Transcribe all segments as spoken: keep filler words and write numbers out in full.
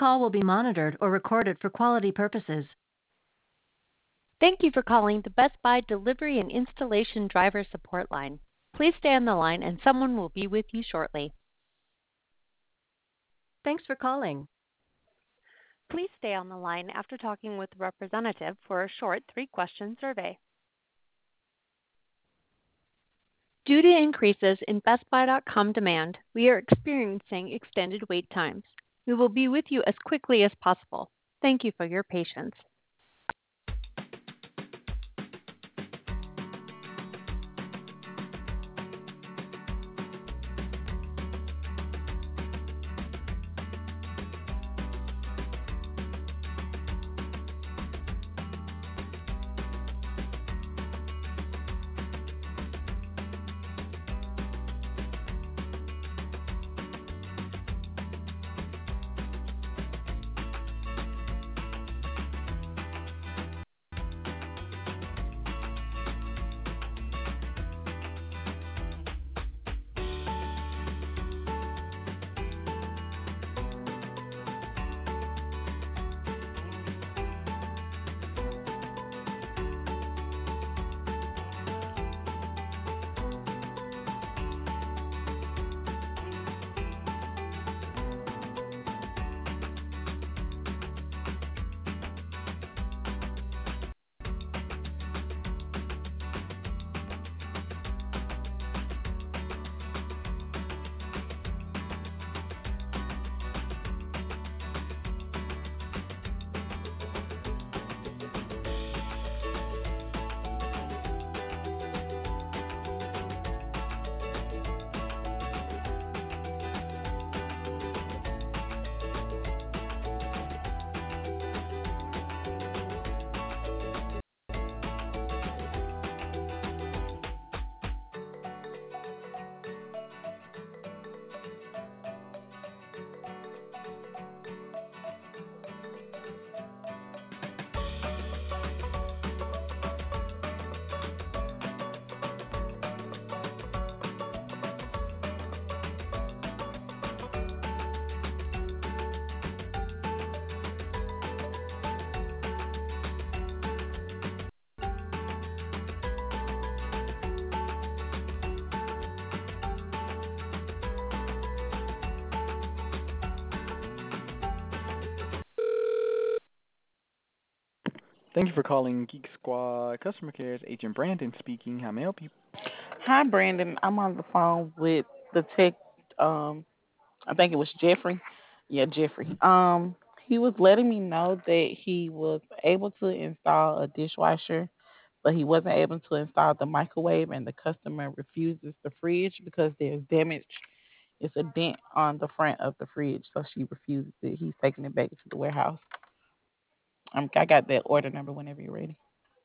call will be monitored or recorded for quality purposes. Thank you for calling the Best Buy Delivery and Installation Driver Support Line. Please stay on the line and someone will be with you shortly. Thanks for calling. Please stay on the line after talking with a representative for a short three-question survey. Due to increases in Best Buy dot com demand, we are experiencing extended wait times. We will be with you as quickly as possible. Thank you for your patience. Thank you for calling Geek Squad Customer Care. It's Agent Brandon speaking. How may I help you? Hi, Brandon. I'm on the phone with the tech. Um, I think it was Jeffrey. Yeah, Jeffrey. Um, he was letting me know that he was able to install a dishwasher, but he wasn't able to install the microwave, and the customer refuses the fridge because there's damage. It's a dent on the front of the fridge, so she refuses it. He's taking it back to the warehouse. Um, I got that order number whenever you're ready.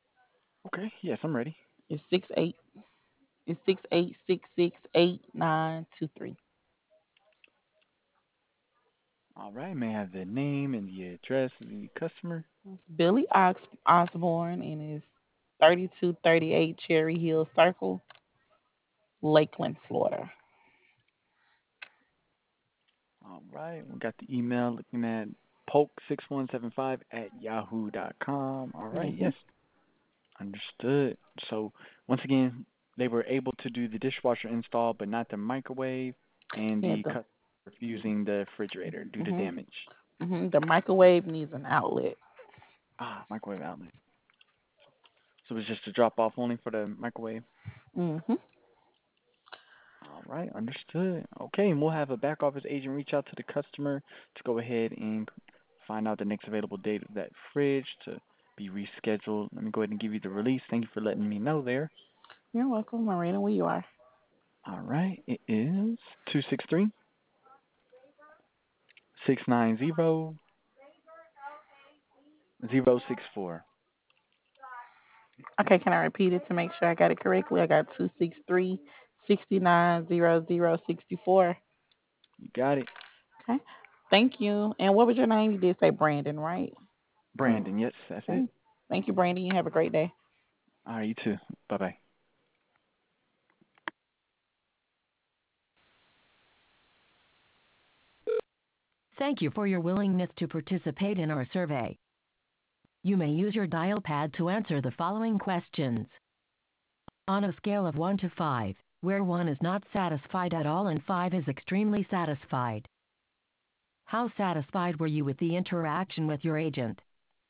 Okay, yes, I'm ready. It's six eight. It's six eight six six eight nine two three. All right, may I have the name and the address of the customer? Billy Ox Osborne, and it's thirty-two thirty-eight Cherry Hill Circle, Lakeland, Florida. All right, we got the email looking at poke six one seven five at yahoo dot com. All right, Mm-hmm. yes, understood. So, once again, they were able to do the dishwasher install, but not the microwave, and Yeah, the the, customer refusing the refrigerator due to mm-hmm, damage. mm-hmm, the microwave needs an outlet. Ah, microwave outlet. So it was just a drop off only for the microwave. Mm-hmm. All right, understood. Okay, and we'll have a back office agent reach out to the customer to go ahead and find out the next available date of that fridge to be rescheduled. Let me go ahead and give you the release. Thank you for letting me know there. You're welcome, Marina, where you are. All right, it is two six three, six nine zero, zero six four. Okay, can I repeat it to make sure I got it correctly? I got two six three, six nine zero zero six four. You got it. Okay, thank you. And what was your name? You did say Brandon, right? Brandon, yes, that's it. Okay. Thank you, Brandon. You have a great day. All right, you too. Bye-bye. Thank you for your willingness to participate in our survey. You may use your dial pad to answer the following questions. On a scale of one to five, where one is not satisfied at all and five is extremely satisfied, how satisfied were you with the interaction with your agent?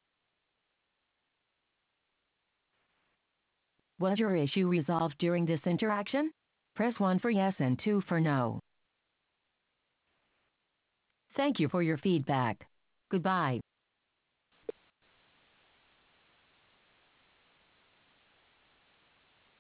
Was your issue resolved during this interaction? Press one for yes and two for no. Thank you for your feedback. Goodbye.